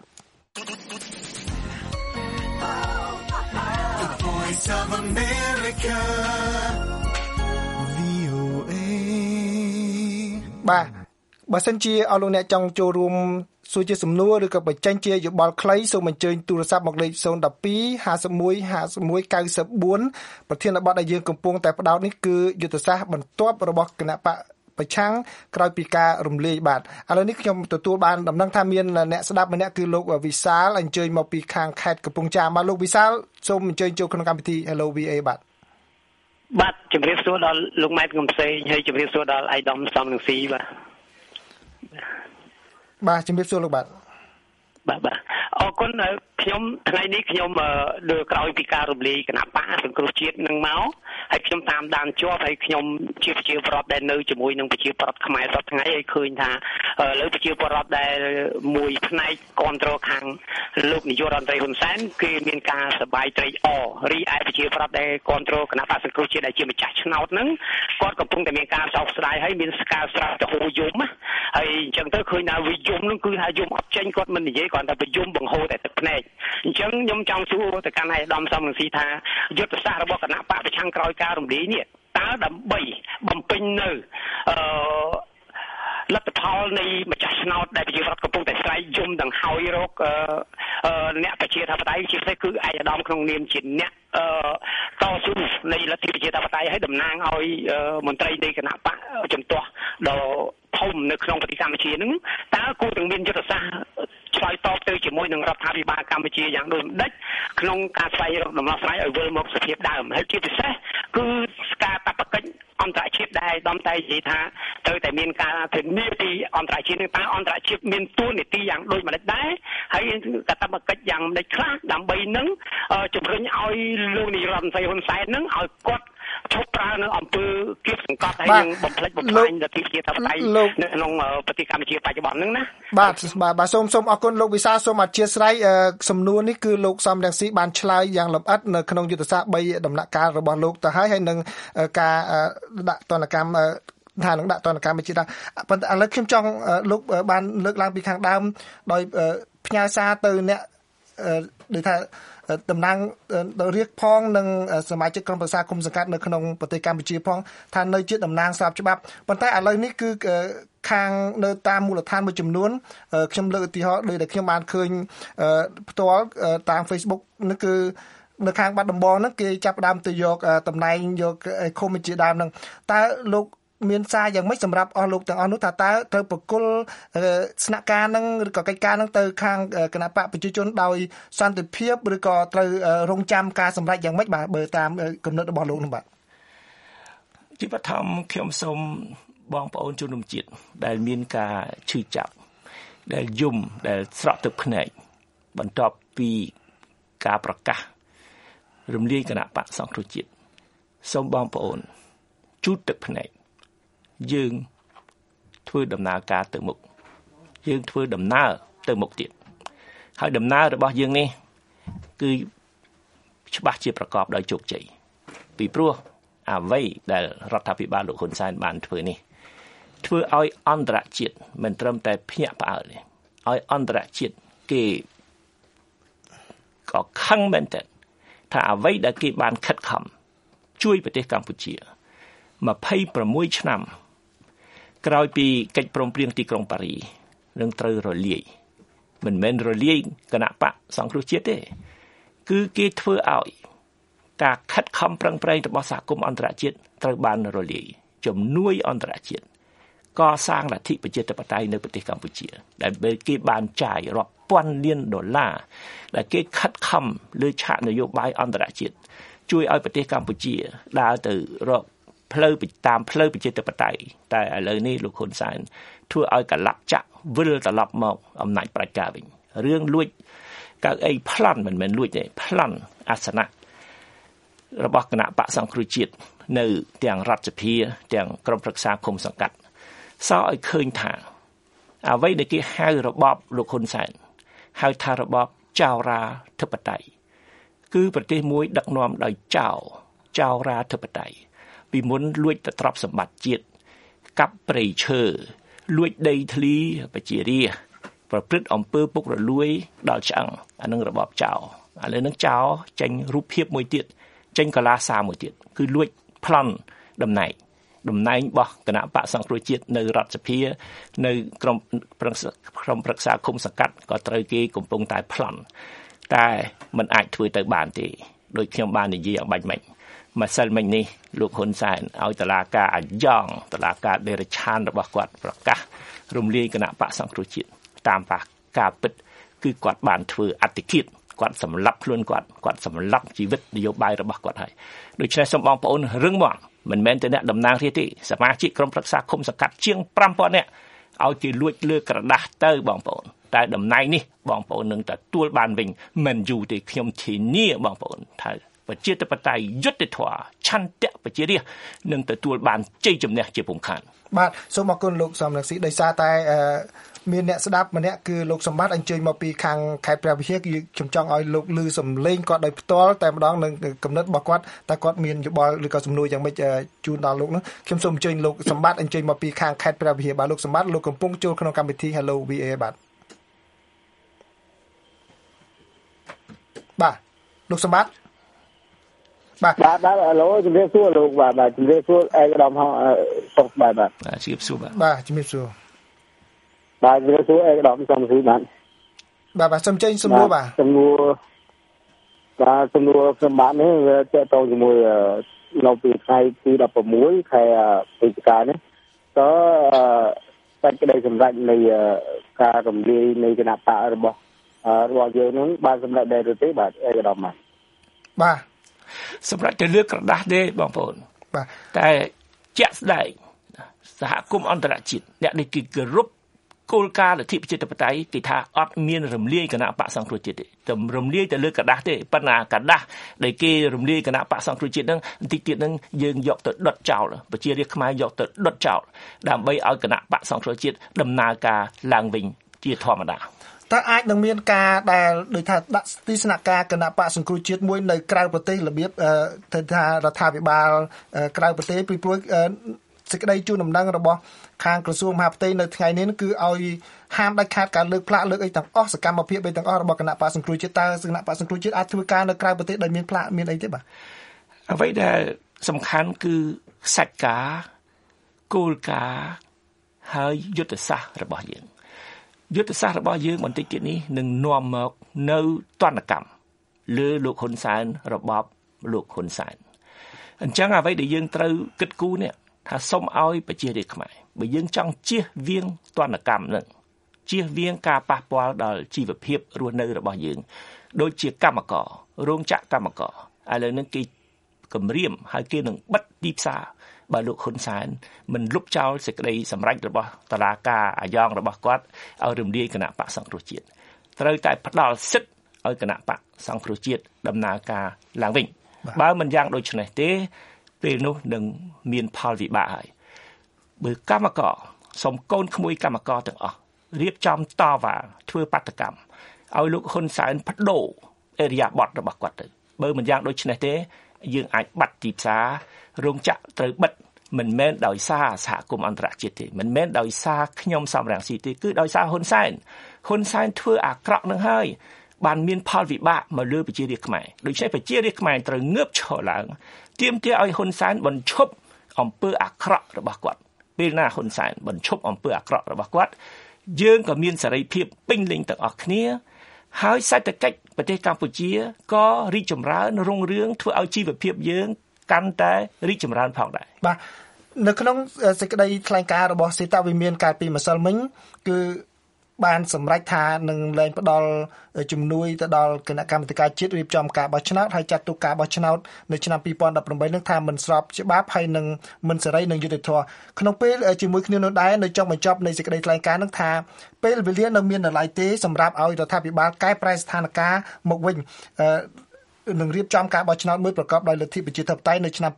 បាទបើសិនជាអស់លោកអ្នកចង់ចូលរួមសួរជាសំណួរឬក៏បញ្ចេញជាយោបល់ខ្លីសូមអញ្ជើញទូរស័ព្ទមកលេខ012 51 51 94ប្រធានបទដែលយើងកំពុងតែផ្ដោតនេះគឺយុទ្ធសាស្ត្របន្ទាប់របស់គណៈបកប្រឆាំងក្រោយពីការរំលាយបាទឥឡូវនេះខ្ញុំទទួលបានដំណឹងថាមានអ្នកស្ដាប់ម្នាក់គឺលោកវិសាលអញ្ជើញមកពីខាងខេត្តកំពង់ចាមបាទលោកវិសាលសូមអញ្ជើញចូលក្នុងកម្មវិធី Hello VA បាទជំរាបសួរដល់លោកម៉ែតកំផ្សេងហើយជំរាបសួរដល់អៃដាមសំរងស៊ីបាទជំរាបសួរលោកបាទអរគុណខ្ញុំថ្ងៃនេះខ្ញុំលើក្រោយពីការរំលាយគណៈបកសង្គ្រោះជាតិនឹងមកហើយខ្ញុំតាមដានជាប់ហើយខ្ញុំជាប្រជាពលរដ្ឋដែលនៅជាមួយនឹងប្រជាពលរដ្ឋខ្មែរសពថ្ងៃហើយឃើញថាលើប្រជាពលរដ្ឋដែលមួយផ្នែកគ្រប់គ្រងខាងលោកនាយករដ្ឋមន្ត្រីហ៊ុនសែនគឺមានការសប្បាយត្រេកអររីឯប្រជាពលរដ្ឋដែលគ្រប់គ្រងគណៈបកសង្គ្រោះជាតិដែលជាម្ចាស់ឆ្នោតហ្នឹងគាត់កំពុងតែមានការសោកស្ដាយហើយមានការស្រែកទៅហូរយំហើយអញ្ចឹងទៅឃើញថាវាយំហ្នឹងគឺថាយំអត់ចេញគាត់មិននិយាយគាត់តែទៅយំបង្ហូរតែទឹកភ្នែកអញ្ចឹងខ្ញុំចង់សួរទៅកាន់អាយដាមសំរងស៊ីថាយុទ្ធសាស្ត្ររបស់គណៈបកប្រឆាំងក្រោយការរំលាយនេះតើដើម្បីបំពេញនៅលទ្ធផលនៃម្ចាស់ឆ្នោតដែលប្រជាពលរដ្ឋកំពុងតែស្រែកយំដង្ហើយរកអ្នកប្រជាធិបតេយ្យជាពិសេសគឺអាយដាមក្នុងនាមជាអ្នកតស៊ូនៃលទ្ធិប្រជាធិបតេយ្យឲ្យតំណាងឲ្យមន្ត្រីនៃគណៈបកជំទាស់ដ៏ធំនៅក្នុងប្រទេសកម្ពុជានឹងតើគួរទាំងមានយុទ្ធសាស្ត្រឆ្លើយតបទៅជាមួយនឹងរដ្ឋាភិបាលកម្ពុជាយ៉ាងដូចម្ដេចក្នុងការស្វែងរកដំណោះស្រាយឲ្យវិលមកសភាពដើមហើយជាពិសេសគឺការកាតព្វកិច្ចអអន្តរជាតិដែរដំតែនិយាយថាត្រូវតែមានការធានាពីអន្តរជាតិនឹងតើអន្តរជាតិមានទួនាទីយ៉ាងដូចម្ដេចដែរហើយកាតព្វកិច្ចយ៉ាងម្ដេចខ្លះដើម្បីនឹងជំរុញឲ្យលោកនាយរដ្ឋមន្ត្រីហ៊ុនសែននឹងឲ្យគាត់ឈប់ប្រើនៅអំពើគៀបសង្កត់ហើយនឹងបំផ្លិចបំផ្លាញលទ្ធិប្រជាធិបតេយ្យនៅក្នុងប្រទេសកម្ពុជាបច្ចុប្បន្នហ្នឹងណាបាទសូមអរគុណលោកវិសាលសូមអធិស្ឋានសំណួរនេះគឺលោកសំរងស៊ីបានឆ្លើយយ៉ាងលម្អិតនៅក្នុងយុទ្ធសាស្ត្រ3ដំណាក់កាលរបស់លោកទៅហើយនឹងការដាក់ទណ្ឌកម្មថានឹងដាក់ទណ្ឌកម្មជាដែរប៉ុន្តែឥឡូវខ្ញុំចង់លោកបានលើកឡើងពីខាងដើមដោយផ្ញើសារទៅអ្នកដូចថាតំណាងរៀបផងនិងសមាជិកក្រុមប្រឹក្សាគុំសង្កាត់នៅក្នុងប្រទេសកម្ពុជាផងថានៅជាតំណាងស្របច្បាប់ប៉ុន្តែឥឡូវនេះគឺខាងនៅតាមមូលដ្ឋានមួយចំនួនខ្ញុំលើកឧទាហរណ៍ដោយដែលខ្ញុំបានឃើញផ្ទាល់តាម Facebook នោះគឺនៅខាងបាត់ដំបងហ្នឹងគេចាប់ផ្ដើមទៅយកតំណែងយកឃុំជាដើមហ្នឹងតើលោកមានសារយ៉ាងម៉េចសម្រាប់អស់លោកទាំងអស់នោះថាតើត្រូវប្រគល់ស្នាក់ការនឹងឬក៏កិច្ចការនឹងទៅខាងគណៈបកប្រជាជនដោយសន្តិភាពឬក៏ត្រូវរងចាំការសម្រេចយ៉ាងម៉េចបាទបើតាមគំនិតរបស់លោកនោះបាទជាបឋមខ្ញុំសូមបងប្អូនជនរួមជាតិដែលមានការឈឺចាប់ដែលយំដែលស្រក់ទឹកភ្នែកបន្ទាប់ពីការប្រកាសរំលាយគណៈបកសង្គ្រោះជាតិសូមបងប្អូនជូតទឹកភ្នែកយើងធ្វើដំណើរការទៅមុខយើងធ្វើដំណើរទៅមុខទៀតហើយដំណើររបស់យើងនេះគឺច្បាស់ជាប្រកបដោយជោគជ័យពីព្រោះអ្វីដែលរដ្ឋាភិបាលលោកហ៊ុនសែនបានធ្វើនេះធ្វើឲ្យអន្តរជាតិមិនត្រឹមតែភ្ញាក់ផ្អើលទេឲ្យអន្តរជាតិគេក៏ខឹងមែនតើថាអ្វីដែលគេបានខិតខំជួយប្រទេសកម្ពុជា26ឆ្នាំក្រោយពីកិច្ចព្រមព្រៀងទីក្រុងប៉ារីនឹងត្រូវរលាយមិនមែនរលាយគណៈបកសង្គ្រោះជាតិទេគឺគេធ្វើឲ្យការខិតខំប្រឹងប្រែងរបស់សហគមន៍អន្តរជាតិត្រូវបានរលាយជំនួយអន្តរជាតិកសាងលទ្ធិប្រជាធិបតេយ្យនៅប្រទេសកម្ពុជាដែលគេបានចាយរាប់ពាន់លានដុល្លារដែលគេខិតខំលើឆាកនយោបាយអន្តរជាតិជួយឲ្យប្រទេសកម្ពុជាដើរទៅរកផ្លូវតាមផ្លូវប្រជាធិបតេយ្យតែឥឡូវនេះលោកហ៊ុនសែនធ្វើឲ្យកលាប់ចាក់វិលត្រឡប់មកអំណាចប្រជាការវិញរឿងលួចកៅអីប្លន់មិនមែនលួចទេប្លន់អាសនៈរបស់គណៈបកសង្គ្រោះជាតិនៅទាំងរដ្ឋសភាទាំងក្រុមប្រឹក្សាគុំសង្កាត់សោឲ្យឃើញថាអ្វីដែលគេហៅរបបលោកហ៊ុនសែនហៅថារបបចៅរាធិបតេយ្យគឺប្រទេសមួយដឹកនាំដោយចៅរាធិបតេយ្យពីមុនលួចទ្រព្យសម្បត្តិជាតិកាប់ព្រៃឈើលួចដីធ្លីប្រជារាស្ត្រប្រព្រឹត្តអំពើពុករលួយដល់ឆ្អឹងអានឹងរបបចៅឥឡូវនឹងចៅចេញរូបភាពមួយទៀតចេញកលាសារមួយទៀតគឺលួចប្លន់តំណែងរបស់គណៈបកសង្គ្រោះជាតិនៅរដ្ឋសភានៅក្រុមប្រឹក្សាគុំសង្កាត់ក៏ត្រូវគេកំពុងតែប្លន់តែมันអាចធ្វើទៅបានទេដោយខ្ញុំបាននិយាយអំបញ្ញមិញម្សិលមិញនេះលោកហ៊ុនសែនឲ្យតុលាការអាយ៉ងតុលាការដេរឆានរបស់គាត់ប្រកាសរំលាយគណៈបកសង្គ្រោះជាតិតាមការពិតគឺគាត់បានធ្វើអត្តឃាតគាត់សម្លាប់ខ្លួនគាត់សម្លាប់ជីវិតនយោបាយរបស់គាត់ហើយដូច្នេះសូមបងប្អូនរឹងមាំមិនមែនតែអ្នកតំណាងរាស្ត្រទេសមាជិកក្រុមប្រឹក្សាឃុំសង្កាត់ជាង 5000 នាក់ឲ្យគេលួចលើក្រដាស់ទៅបងប្អូនតែតំណែងនេះបងប្អូននឹងទទួលបានវិញមិនយូរទេខ្ញុំធានាបងប្អូនថាប្រជាធិបតេយ្យយុត្តិធម៌ឆន្ទៈប្រជារាស្ត្រនឹងទទួលបានជ័យជំនះជាពុំខានបាទសូមអរគុណលោកសំរងស៊ីដោយសារតែមានអ្នកស្ដាប់ម្នាក់គឺលោកសម្បត្តិអញ្ជើញមកពីខាងខេត្តព្រះវិហារគឺខ្ញុំចង់ឲ្យលោកឮសំឡេងគាត់ដោយផ្ទាល់តែម្ដងនឹងគំនិតរបស់គាត់តើគាត់មានយោបល់ឬក៏សំណួរយ៉ាងម៉េចជូនដល់លោកនោះខ្ញុំសូមអញ្ជើញលោកសម្បត្តិអញ្ជើញមកពីខាងខេត្តព្រះវិហារបាទលោកសម្បត្តិលោកកំពុងចូលក្នុងកម្មវិធី Hello VA បាទលោកសម្បត្តិបាទអឡូជំរាបសួរលោកបាទជំរាបសួរឯកឧត្តមសុខបាទជំរាបសួរបាទជំរាបសួរបាទជំរាបសួរឯកឧត្តមសំស៊ីបាទសូមចេញសំណួរបាទសំណួរសម្បត្តិនេះវាតទៅជាមួយនៅពីថ្ងៃទី16ខែវិច្ឆិកានេះតើសេចក្តីសម្រេចនៃការរំលាយនៃគណៈបករបស់យើងនឹងបានសម្រេចដែរឬទេបាទឯកឧត្តមបាទសម្រាប់ទៅលើក្រដាស់ទេបងប្អូនបាទតែជាក់ស្ដែងសហគមន៍អន្តរជាតិអ្នកដែលគេគោរពគោលការណ៍លទ្ធិប្រជាធិបតេយ្យគេថាអត់មានរំលាយគណៈបកសង្គ្រោះជាតិទេតែរំលាយទៅលើกระดาษទេប៉ុន្តែกระดาษដែលគេរំលាយគណៈបកសង្គ្រោះជាតិហ្នឹងបន្តិចទៀតហ្នឹងយើងយកទៅដុតចោលប្រជារាស្ត្រខ្មែរយកទៅដុតចោលដើម្បីឲ្យគណៈបកសង្គ្រោះជាតិដំណើរការឡើងវិញជាធម្មតាតើអាចនឹងមានការដែលដូចថាដាក់ទីស្នាក់ការគណៈបកសង្គ្រោះជាតិមួយនៅក្រៅប្រទេសរបៀបថារដ្ឋាភិបាលក្រៅប្រទេសពីព្រោះសេចក្តីជូនដំណឹងរបស់ខាងក្រសួងមហាផ្ទៃនៅថ្ងៃនេះគឺឲ្យហាមដាច់ខាតការលើកផ្លាកលើកអីទាំងអស់សកម្មភាពអីទាំងអស់របស់គណៈបកសង្គ្រោះជាតិតើគណៈបកសង្គ្រោះជាតិអាចធ្វើការនៅក្រៅប្រទេសដែលមានផ្លាកមានអីទេបាទអ្វីដែលសំខាន់គឺសាច់ការគោលការណ៍ហើយយុទ្ធសាស្ត្ររបស់យើងយុទ្ធសាស្ត្ររបស់យើងបន្តិចទៀតនេះនឹងនាំមកនៅទណ្ឌកម្មលើលោកហ៊ុនសែនរបបលោកហ៊ុនសែនអញ្ចឹងអ្វីដែលយើងត្រូវគិតគូរនេះថាសូមឲ្យប្រជារាស្ត្រខ្មែរបើយើងចង់ជៀសវាងទណ្ឌកម្មនឹងជៀសវាងការប៉ះពាល់ដល់ជីវភាពរស់នៅរបស់យើងដូចជាកម្មកររោងចក្រកម្មករឥឡូវនេះគេគម្រាមហើយគេនឹងបិទទីផ្សារបើលោកហ៊ុនសែនមិនលុបចោលសេចក្តីសម្រេចរបស់តុលាការអាយ៉ងរបស់គាត់ឲ្យរំលាយគណៈបកសង្គ្រោះជាតិត្រូវតែផ្ដល់សិទ្ធិឲ្យគណៈបកសង្គ្រោះជាតិដំណើរការឡើងវិញបើមិនយ៉ាងដូច្នេះទេពេលនោះនឹងមានផលវិបាកហើយបើកម្មករសុំកូនក្មួយកម្មករទាំងអស់រៀបចំតវ៉ាធ្វើបាតកម្មឲ្យលោកហ៊ុនសែនបដូរអេរិយាបថរបស់គាត់ទៅបើមិនយ៉ាងដូច្នេះទេយើងអាចបាត់ទីផ្សាររោងចក្រត្រូវបិទមិនមែនដោយសារសហគមន៍អន្តរជាតិទេមិនមែនដោយសារខ្ញុំសំរងស៊ីទេគឺដោយសារហ៊ុនសែនធ្វើអាក្រក់នឹងហើយបានមានផលវិបាកមកលើប្រជារាស្ត្រខ្មែរដូច្នេះប្រជារាស្ត្រខ្មែរត្រូវងើបឈរឡើងទាមទារឲ្យហ៊ុនសែនបញ្ឈប់អំពើអាក្រក់របស់គាត់ពេលណាហ៊ុនសែនបញ្ឈប់អំពើអាក្រក់របស់គាត់យើងក៏មានសេរីភាពពេញលេញទាំងអស់គ្នាហើយសេដ្ឋកិច្ចប្រទេសកម្ពុជាក៏រីកចម្រើនរុងរឿងធ្វើឲ្យជីវភាពយើងកាន់តែរីកចម្រើនផងដែរបាទនៅក្នុងសេចក្តីថ្លែងការណ៍របស់សេតាវិមានកាលពីម្សិលមិញគឺបានសម្រេចថានឹងលែងផ្ដល់ជំនួយទៅដល់គណៈកម្មាធិការជាតិរៀបចំការបោះឆ្នោតហើយចាត់ទុកការបោះឆ្នោតនៅឆ្នាំ2018នឹងថាមិនស្របច្បាប់ហើយនឹងមិនសេរីនិងយុត្តិធម៌ក្នុងពេលជាមួយគ្នានោះដែរនៅចុងបញ្ចប់នៃសេចក្តីថ្លែងការណ៍នឹងថាពេលវេលានៅមាននៅឡើយទេសម្រាប់ឲ្យរដ្ឋាភិបាលកែប្រែស្ថានភាពមកវិញនឹងរៀបចំការបោះឆ្នោតមួយប្រកបដោយលទ្ធិប្រជាធិបតេយ្យនៅឆ្នាំ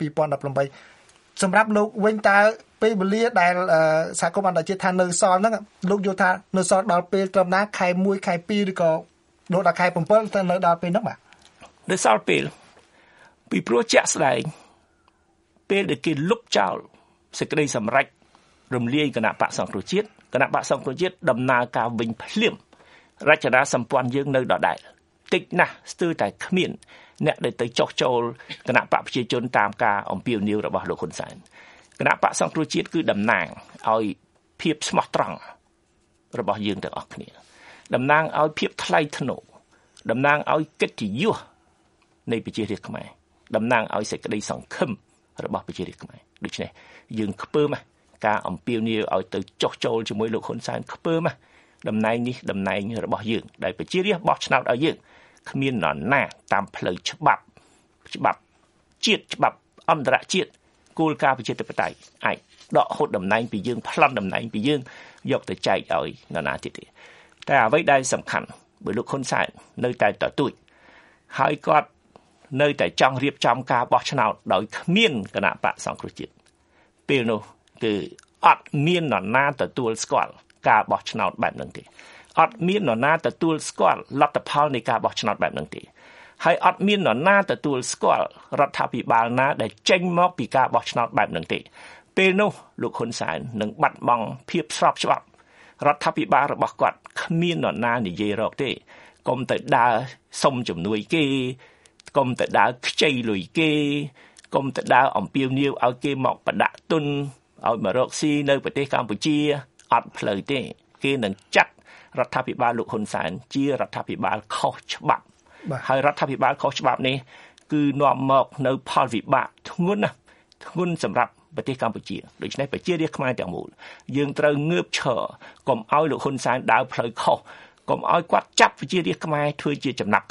2018សម្រាប់លោកវិញតើពេលវេលាដែលសហគមន៍អន្តរជាតិថានៅសល់ហ្នឹងលោកយល់ថានៅសល់ដល់ពេលត្រឹមណាខែ1ខែ2ឬក៏ដល់ខែ7ទៅនៅដល់ពេលហ្នឹងបាទនៅសល់ពេលពីព្រោះជាក់ស្ដែងពេលដែលគេលុបចោលសេចក្តីសម្រេចរំលាយគណៈបកសង្គ្រោះជាតិដំណើរការវិញភ្លាមរចនាសម្ព័ន្ធយើងនៅដដែលតិចណាស់ស្ទើរតែគ្មានអ្នកដែលទៅចោះចូលគណៈបកប្រជាជនតាមការអំពាវនាវរបស់លោកហ៊ុនសែនគណៈបកសង្គ្រោះជាតិគឺតំណាងឲ្យភាពស្មោះត្រង់របស់យើងទាំងអស់គ្នាតំណាងឲ្យភាពថ្លៃថ្នូរតំណាងឲ្យកិត្តិយសនៃប្រជារាស្ត្រខ្មែរតំណាងឲ្យសេចក្តីសង្ឃឹមរបស់ប្រជារាស្ត្រខ្មែរដូច្នេះយើងខ្ពើមការអំពាវនាវឲ្យទៅចោះចូលជាមួយលោកហ៊ុនសែនខ្ពើមតំណែងនេះតំណែងរបស់យើងដែលប្រជារាស្ត្របោះឆ្នោតឲ្យយើងគ្មាននរណាតាមផ្លូវច្បាប់ជាតិច្បាប់អន្តរជាតិគោលការណ៍ប្រជាធិបតេយ្យអាចដកហូតតំណែងពីយើងប្លន់តំណែងពីយើងយកទៅចែកឲ្យនរណាទៀតទេតែអ្វីដែលសំខាន់បើលោកហ៊ុនសែននៅតែទទូចហើយគាត់នៅតែចង់រៀបចំការបោះឆ្នោតដោយគ្មានគណៈបកសង្គ្រោះជាតិពេលនោះគឺអត់មាននរណាទទួលស្គាល់ការបោះឆ្នោតបែបហ្នឹងទេអត់មាននរណាទទួលស្គាល់លទ្ធផលនៃការបោះឆ្នោតបែបហ្នឹងទេហើយអត់មាននរណាទទួលស្គាល់រដ្ឋាភិបាលណាដែលចេញមកពីការបោះឆ្នោតបែបហ្នឹងទេពេលនោះលោកហ៊ុនសែននឹងបាត់បង់ភាពស្របច្បាប់រដ្ឋាភិបាលរបស់គាត់គ្មាននរណានិយាយរកទេកុំទៅដើរសុំជំនួយគេកុំទៅដើរខ្ចីលុយគេកុំទៅដើរអំពាវនាវឲ្យគេមកបដាក់ទុនឲ្យមករកស៊ីនៅប្រទេសកម្ពុជាអត់ផ្លូវទេគេនឹងចាត់រដ្ឋាភិបាលលោកហ៊ុនសែនជារដ្ឋាភិបាលខុសច្បាប់ហើយរដ្ឋាភិបាលខុសច្បាប់នេះគឺនាំមកនៅផលវិបាកធ្ងន់ណាស់ធ្ងន់សម្រាប់ប្រទេសកម្ពុជាដូច្នេះប្រជារាស្ត្រខ្មែរទាំងមូលយើងត្រូវងើបឈរកុំឲ្យលោកហ៊ុនសែនដើរផ្លូវខុសកុំឲ្យគាត់ចាប់ប្រជារាស្ត្រខ្មែរធ្វើជាចំណាប់ខ្មាំង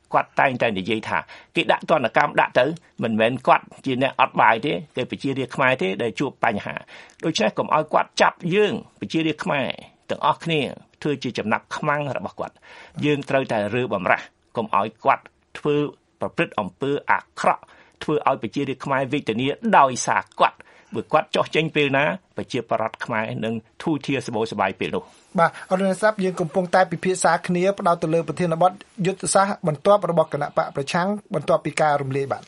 គាត់តែងតែនិយាយថាគេដាក់ទណ្ឌកម្មដាក់ទៅមិនមែនគាត់ជាអ្នកអត់បាយទេគេប្រជារាស្ត្រខ្មែរទេដែលជួបបញ្ហាដូច្នេះកុំឲ្យគាត់ចាប់យើងប្រជារាស្ត្រខ្មែរទាំងអស់គ្នាធ្វើជាចំណាប់ខ្មាំងរបស់គាត់យើងត្រូវតែរើបំរាស់កុំឲ្យគាត់ធ្វើប្រព្រឹត្តអំពើអាក្រក់ធ្វើឲ្យប្រជារាស្ត្រខ្មែរវេទនាដោយសារគាត់បើគាត់ចោះចេញពេលណាប្រជាប្រដ្ឋខ្មែរនឹងធូរធារសបោសបាយពេលនោះបាទអរគុណស្រាប់យើងកំពុងតែពិភាក្សាគ្នាផ្ដោតទៅលើប្រធានបទយុទ្ធសាស្ត្របន្ទាប់របស់គណៈបកប្រឆាំងបន្ទាប់ពីការរំលាយបាទ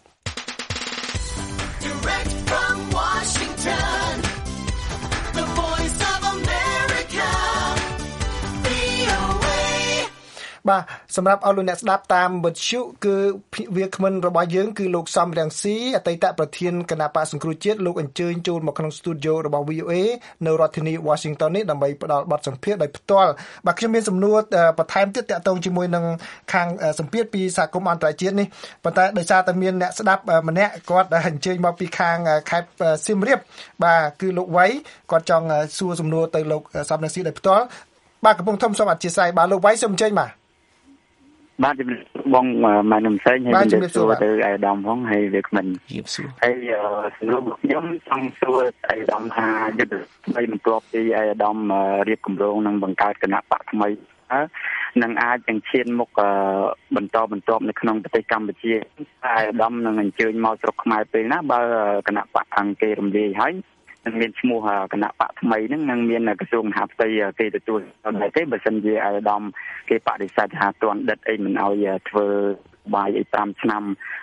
បាទសម្រាប់អស់លោកអ្នកស្ដាប់តាមវិទ្យុគឺវាគ្មិនរបស់យើងគឺលោកសំរងស៊ីអតីតប្រធានគណៈបកសង្គ្រោះជាតិលោកអញ្ជើញចូលមកក្នុងស្ទូឌីយោរបស់ VOA នៅរដ្ឋធានី Washington នេះដើម្បីផ្ដល់បទសម្ភាសន៍ដោយផ្ទាល់បាទខ្ញុំមានសំណួរបន្ថែមទៀតតាក់ទងជាមួយនឹងខាងសម្ភាសន៍ពីសហគមន៍អន្តរជាតិនេះប៉ុន្តែដោយសារតែមានអ្នកស្ដាប់ម្នាក់គាត់អញ្ជើញមកពីខាងខេត្តសៀមរាបបាទគឺលោកវៃគាត់ចង់សួរសំណួរទៅលោកសំរងស៊ីដោយផ្ទាល់បាទកំពុងធំសូមអធិស្ឋានបាទលោកវៃសូមអញ្ជើញបាទបាទជំរាបបងម៉ែនំសេងហើយជំរាបសួរទៅអាយដាមផងហើយវាគ្មិនជំរាបសួរហើយសំណួរខ្ញុំចង់សួរអាយដាមថាយុទ្ធថ្មីបន្ទាប់ពីអាយដាមរៀបគម្រោងនឹងបង្កើតគណៈបកថ្មីនឹងអាចនឹងឈានមុខបន្តបន្ទាប់នៅក្នុងប្រទេសកម្ពុជាអាយដាមនឹងអញ្ជើញមកស្រុកខ្មែរពេលណាបើគណៈបកអង្គគេរំលាយហើយនឹងមានឈ្មោះគណៈបកថ្មីហ្នឹងនឹងមានក្រសួងមហាផ្ទៃគេទទួលដែរទេបើសិនជាអាយដាមគេបដិសេធថាទណ្ឌិតអីមិនឲ្យធ្វើបាយអី5ឆ្នាំ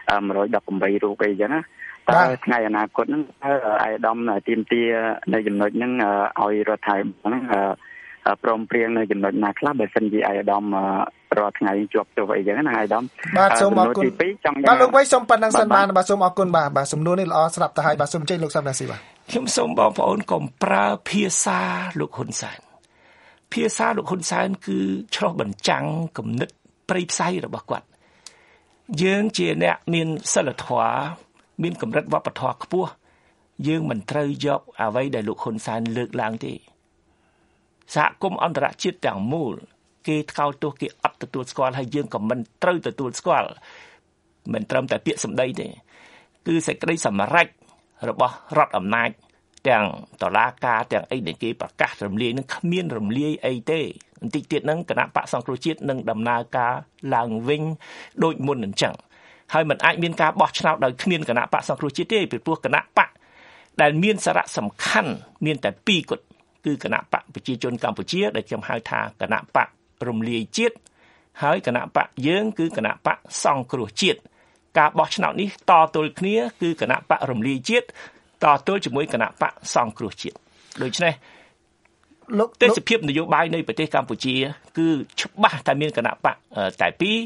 118រូបអីចឹងណាតែថ្ងៃអនាគតហ្នឹងអាយដាមទាមទារនៅចំណុចហ្នឹងឲ្យរដ្ឋាភិបាលហ្នឹងព្រមព្រៀងនៅចំណុចណាខ្លះបើសិនជាអាយដាមរាល់ថ្ងៃជាប់ទោសអីចឹងណាអាយដាមបាទសូមអរគុណបាទលោកវៃសូមប៉ុណ្ណឹងសិនបានបាទសូមអរគុណបាទសំណួរនេះល្អស្រាប់ទៅហើយបាទសូមចេញលោកសំរាសីបាទខ្ញុំសូមបងប្អូនកុំប្រើភាសាលោកហ៊ុនសែនភាសាលោកហ៊ុនសែនគឺឆ្លុះបញ្ចាំងគំនិតព្រៃផ្សៃរបស់គាត់យើងជាអ្នកមានសិលធម៌មានកម្រិតវប្បធម៌ខ្ពស់យើងមិនត្រូវយកអ្វីដែលលោកហ៊ុនសែនលើកឡើងទេសហគមន៍អន្តរជាតិទាំងមូលគេថ្កោលទោសគេអត់ទទួលស្គាល់ហើយយើងក៏មិនត្រូវទទួលស្គាល់មិនត្រឹមតែពាក្យសម្ដីទេគឺសេចក្តីសម្រេចរបស់រដ្ឋអំណាចទាំងតុលាការទាំងអីដែលគេប្រកាសរំលាយនឹងគ្មានរំលាយអីទេបន្តិចទៀតហ្នឹងគណៈបកសង្គ្រោះជាតិនឹងដំណើរការឡើងវិញដូចមុនអញ្ចឹងហើយมันអាចមានការបោះឆ្នោតដោយគ្មានគណៈបកសង្គ្រោះជាតិទេពីព្រោះគណៈបកដែលមានសារៈសំខាន់មានតែ2គត់គឺគណៈបកប្រជាជនកម្ពុជាដែលខ្ញុំហៅថាគណៈបករំលាយជាតិហើយគណៈបកយើងគឺគណៈបកសង្គ្រោះជាតិការបោះឆ្នោតនេះតទល់គ្នាគឺគណៈបករំលាយជាតិតទល់ជាមួយគណៈបកសង្គ្រោះជាតិដូច្នេះទេសភាពនយោបាយនៃប្រទេសកម្ពុជាគឺច្បាស់តែមានគណៈបកតែ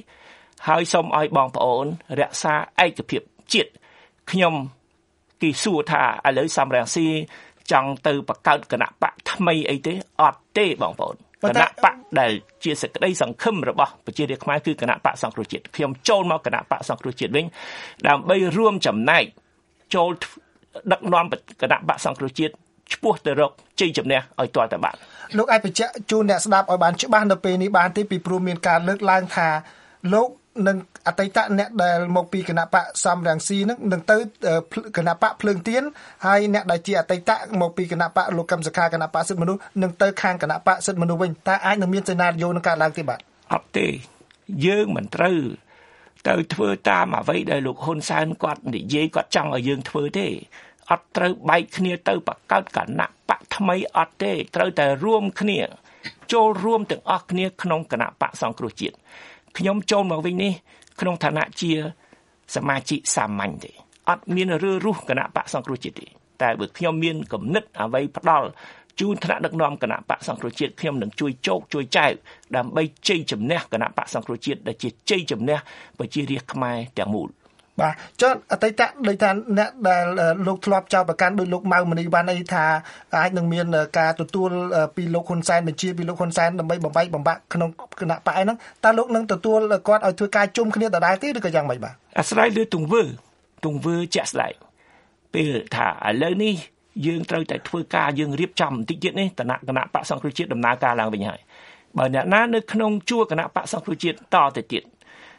2ហើយសូមឲ្យបងប្អូនរក្សាឯកភាពជាតិខ្ញុំគេសួរថាឥឡូវសំរងស៊ីចង់ទៅបង្កើតគណៈបកថ្មីអីទេអត់ទេបងប្អូនគណៈបកដែលជាសេចក្តីសង្ឃឹមរបស់ប្រជារាស្ត្រខ្មែរគឺគណៈបកសង្គ្រោះជាតិខ្ញុំចូលមកគណៈបកសង្គ្រោះជាតិវិញដើម្បីរួមចំណែកចូលដឹកនាំគណៈបកសង្គ្រោះជាតិឆ្ពោះទៅរកជ័យជំនះឲ្យទាល់តែបានលោកអាចបញ្ជាក់ជូនអ្នកស្ដាប់ឲ្យបានច្បាស់នៅពេលនេះបានទេពីព្រោះមានការលើកឡើងថាលោកនឹងអតីតអ្នកដែលមកពីគណៈបកសំរងស៊ីនឹងទៅគណៈបកភ្លើងទៀនហើយអ្នកដែលជាអតីតមកពីគណៈបកលោកកឹមសុខាគណៈបកសិទ្ធិមនុស្សនឹងទៅខាងគណៈបកសិទ្ធិមនុស្សវិញតើអាចនឹងមានសេណារីយ៉ូនឹងកើតឡើងទេបាទអត់ទេយើងមិនត្រូវទៅធ្វើតាមអ្វីដែលលោកហ៊ុនសែនគាត់និយាយគាត់ចង់ឲ្យយើងធ្វើទេអត់ត្រូវបែកគ្នាទៅបង្កើតគណៈបកថ្មីអត់ទេត្រូវតែរួមគ្នាចូលរួមទាំងអស់គ្នាក្នុងគណៈបកសង្គ្រោះជាតិខ្ញុំចូលមកវិញនេះក្នុងឋានៈជាសមាជិកសាមញ្ញទេអត់មានរើរុះគណៈបកសង្គ្រោះជាតិទេតែបើខ្ញុំមានគំនិតអ្វីផ្ដាល់ជូនថ្នាក់ដឹកនាំគណៈបកសង្គ្រោះជាតិខ្ញុំនឹងជួយជោគជួយចែកដើម្បីជ័យជំនះគណៈបកសង្គ្រោះជាតិដែលជាជ័យជំនះប្រជារាស្ត្រខ្មែរទាំងមូលបាទចុះអតីតដោយថាអ្នកដែលលោកធ្លាប់ចោទប្រកាន់ដោយលោកម៉ៅមនីវ៉ាន់អីថាអាចនឹងមានការទទួលពីលោកហ៊ុនសែនបញ្ជាពីលោកហ៊ុនសែនដើម្បីបំបែកបំបាក់ក្នុងគណៈបកហ្នឹងតើលោកនឹងទទួលគាត់ឲ្យធ្វើការជុំគ្នាដដែលទេឬក៏យ៉ាងម៉េចបាទអាស្រ័យលើទង្វើជាក់ស្ដែងពេលថាឥឡូវនេះយើងត្រូវតែធ្វើការយើងរៀបចំបន្តិចទៀតនេះគណៈបកសង្គ្រោះជាតិដំណើរការឡើងវិញហើយបើអ្នកណានៅក្នុងជួរគណៈបកសង្គ្រោះជាតិតទៅទៀត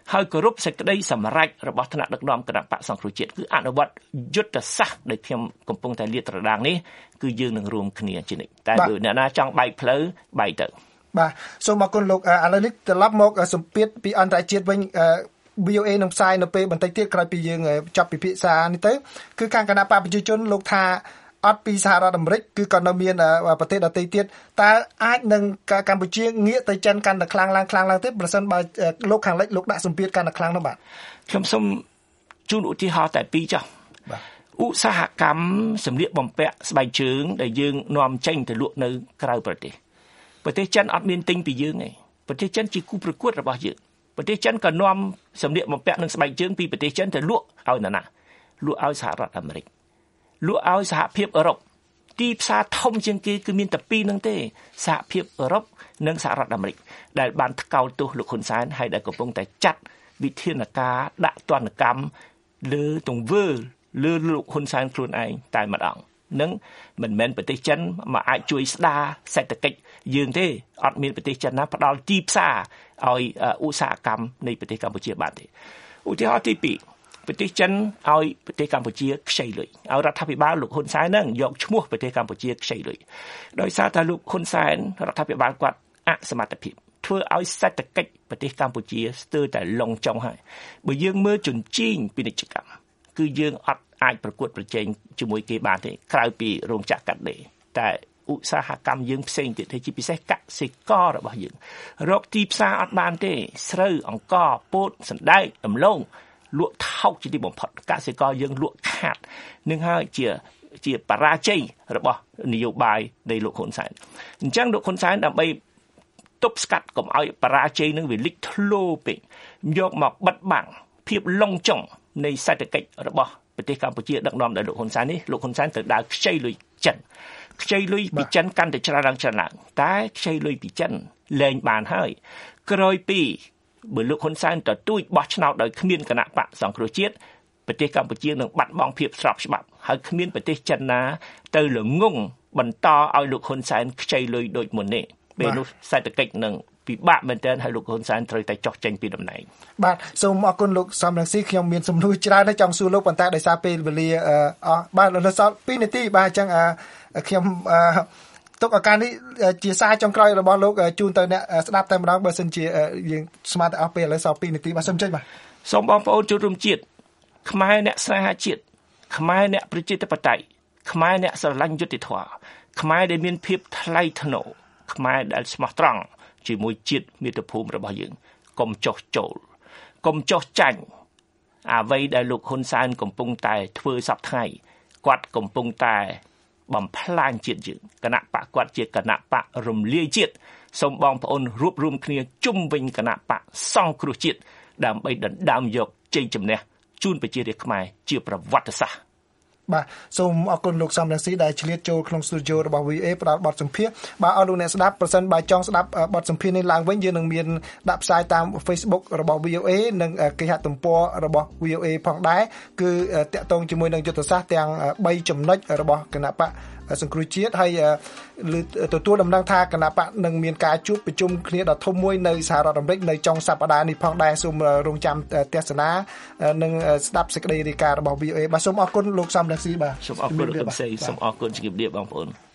ហើយគោរពសេចក្តីសម្រេចរបស់ថ្នាក់ដឹកនាំគណៈបកសង្គ្រោះជាតិគឺអនុវត្តយុទ្ធសាស្ត្រដែលខ្ញុំកំពុងតែលាតត្រដាងនេះគឺយើងនឹងរួមគ្នាជានិច្ចតែបើអ្នកណាចង់បែកផ្លូវបែកទៅបាទសូមអរគុណលោកឥឡូវនេះត្រឡប់មកសម្ពាធពីអន្តរជាតិវិញVOA នឹងផ្សាយនៅពេលបន្តិចទៀតក្រោយពីយើងចប់ពិភាក្សានេះទៅគឺខាងគណៈបកប្រជាជនលោកថាអត់ពីសហរដ្ឋអាមេរិកគឺក៏នៅមានប្រទេសដទៃទៀតតើអាចនឹងកម្ពុជាងាកទៅចិនកាន់តែខ្លាំងឡើងទៀតប្រសិនបើលោកខាងលិចលោកដាក់សម្ពាធកាន់តែខ្លាំងនោះបាទខ្ញុំសូមជូនឧទាហរណ៍តែពីរចុះបាទឧស្សាហកម្មសម្លៀកបំពាក់ស្បែកជើងដែលយើងនាំចេញទៅលក់នៅក្រៅប្រទេសចិនអត់មានទិញពីយើងទេប្រទេសចិនជាគូប្រកួតរបស់យើងប្រទេសចិនក៏នាំសម្លៀកបំពាក់និងស្បែកជើងពីប្រទេសចិនទៅលក់ឲ្យនរណាលក់ឲ្យសហរដ្ឋអាមេរិកលក់ឲ្យសហភាពអឺរ៉ុបទីផ្សារធំជាងគេគឺមានតែពីរហ្នឹងទេសហភាពអឺរ៉ុបនិងសហរដ្ឋអាមេរិកដែលបានថ្កោលទោសលោកហ៊ុនសែនហើយដែលកំពុងតែចាត់វិធានការដាក់ទណ្ឌកម្មលើទង្វើលើលោកហ៊ុនសែនខ្លួនឯងតែម្ដងនឹងមិនមែនប្រទេសចិនមកអាចជួយស្ដារសេដ្ឋកិច្ចយើងទេអត់មានប្រទេសចិនណាផ្ដល់ទីផ្សារឲ្យឧស្សាហកម្មនៃប្រទេសកម្ពុជាបានទេឧទាហរណ៍ទី2ប្រទេសចិនឲ្យប្រទេសកម្ពុជាខ្ចីលុយឲ្យរដ្ឋាភិបាលលោកហ៊ុនសែននឹងយកឈ្មោះប្រទេសកម្ពុជាខ្ចីលុយដោយសារតែលោកហ៊ុនសែនរដ្ឋាភិបាលគាត់អសមត្ថភាពធ្វើឲ្យសេដ្ឋកិច្ចប្រទេសកម្ពុជាស្ទើរតែលងចុងហើយបើយើងមើលជញ្ជីងពាណិជ្ជកម្មគឺយើងអត់អាចប្រកួតប្រជែងជាមួយគេបានទេក្រៅពីរោងចក្រកាត់ដេរតែឧស្សាហកម្មយើងផ្សេងទៀតជាពិសេសកសិកររបស់យើងរកទីផ្សារអត់បានទេស្រូវអង្ករពោតសណ្ដែកដំឡូងលក់ថោកជាទីបំផុតកសិករយើងលក់ខាតនឹងហើយជាបរាជ័យរបស់នយោបាយនៃលោកហ៊ុនសែនអញ្ចឹងលោកហ៊ុនសែនដើម្បីទប់ស្កាត់កុំឲ្យបរាជ័យនឹងវាលេចធ្លោពេកយកមកបិទបាំងភាពលងចុងនៃសេដ្ឋកិច្ចរបស់ប្រទេសកម្ពុជាដឹកនាំដោយលោកហ៊ុនសែននេះលោកហ៊ុនសែនត្រូវដើរខ្ចីលុយចិនខ្ចីលុយពីចិនកាន់តែច្រើនឡើងតែខ្ចីលុយពីចិនលែងបានហើយក្រោយពីបើលោកហ៊ុនសែនទទូចបោះឆ្នោតដោយគ្មានគណៈបកសង្គ្រោះជាតិប្រទេសកម្ពុជានឹងបាត់បង់ភាពស្របច្បាប់ហើយគ្មានប្រទេសចិនណាទៅល្ងងបន្តឲ្យលោកហ៊ុនសែនខ្ចីលុយដូចមុននេះពេលនោះសេដ្ឋកិច្ចនឹងពិបាកមែនទែនហើយលោកហ៊ុនសែនត្រូវតែចុះចេញពីតំណែងបាទសូមអរគុណលោកសំរងស៊ីខ្ញុំមានសំណួរច្រើនហើយចង់សួរលោកប៉ុន្តែដោយសារពេលវេលាអស់បាទនៅសល់2នាទីបាទអញ្ចឹងខ្ញុំទុកឱកាសនេះជាសារចុងក្រោយរបស់លោកជូនទៅអ្នកស្ដាប់តែម្ដងបើសិនជាយើងស្មានតែអស់ពេលឥឡូវសល់2នាទីបាទសូមចេញបាទសូមបងប្អូនចូលរួមជាតិខ្មែរអ្នកស្នេហាជាតិខ្មែរអ្នកប្រជាធិបតេយ្យខ្មែរអ្នកស្រឡាញ់យុត្តិធម៌ខ្មែរដែលមានភាពថ្លៃថ្នូរខ្មែរដែលស្មោះត្រង់ជាមួយជាតិមាតុភូមិរបស់យើងកុំចោះចូលកុំចោះចាញ់អ្វីដែលលោកហ៊ុនសែនកំពុងតែធ្វើសពថ្ងៃគាត់កំពុងតែបំផ្លាញជាតិយើងគណៈបកគាត់ជាគណៈបករំលាយជាតិសូមបងប្អូនរួបរวมគ្នាជុំវិញគណៈបកសង្គ្រោះជាតិដើម្បីដណ្ដើមយកជ័យជំនះជូនប្រជារាស្ត្រខ្មែរជាប្រវត្តិសាស្ត្របាទសូមអរគុណលោកសំរងស៊ីដែលឆ្លៀតចូលក្នុងស្ទូឌីយោរបស់ VOA ផ្ដល់បទសម្ភាសន៍បាទអរលោកអ្នកស្ដាប់ប្រសិនបើចង់ស្ដាប់បទសម្ភាសន៍នេះឡើងវិញយើងនឹងមានដាក់ផ្សាយតាម Facebook របស់ VOA និងគេហទំព័ររបស់ VOA ផងដែរគឺតាក់ទងជាមួយនឹងយុទ្ធសាស្ត្រទាំង3ចំណុចរបស់គណៈបកសង្គ្រោះជាតិហើយទទួលដំណឹងថាគណៈបកនឹងមានការជួបប្រជុំគ្នាដ៏ធំមួយនៅសហរដ្ឋអាមេរិកនៅចុងសប្តាហ៍នេះផងដែរសូមរងចាំទស្សនានិងស្ដាប់សេចក្តីរាយការណ៍របស់ VOA បាទសូមអរគុណលោកសំរងស៊ីបាទសូមអរគុណលោកកឹមសីសូមអរគុណជំរាបលាបងប្អូន